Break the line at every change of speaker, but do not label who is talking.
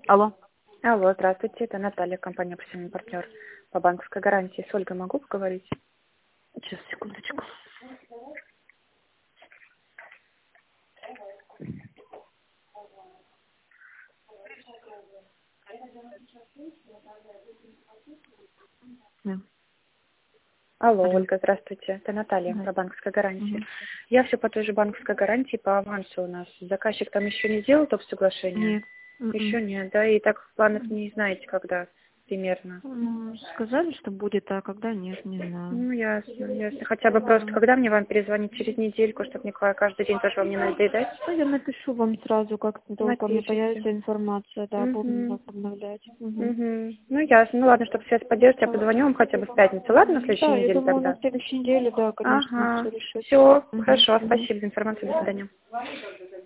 Алло.
Алло, здравствуйте, это Наталья, компания «Профессиональный партнер» по банковской гарантии. С Ольгой могу поговорить?
Сейчас, секундочку. Да.
Алло,
Алло.
Ольга, здравствуйте, это Наталья,
Да.
про банковской гарантии.
Мгм.
Я все по той же банковской гарантии, по авансу у нас. Заказчик там еще не сделал топ соглашение?
Нет.
Еще нет, да? И так планов не знаете, когда примерно?
Сказали, что будет, а когда нет, не знаю.
Ну, ясно, ясно. Хотя бы просто, когда мне вам перезвонить? Через недельку, чтобы не каждый день тоже вам не надоедать?
Ну, я напишу вам сразу, как только мне
Напишите.
появится информация, да, будем
Угу.
вас обновлять. Угу.
Угу. Ну, ясно. Ну, ладно, чтобы связь поддерживать, я позвоню вам хотя бы в пятницу. Ладно, на следующей
Да, я
неделе
думаю, на
тогда?
следующей неделе, да, конечно, все
Ага.
решится.
Все,
Угу.
хорошо.
Угу.
Спасибо за информацию. До свидания.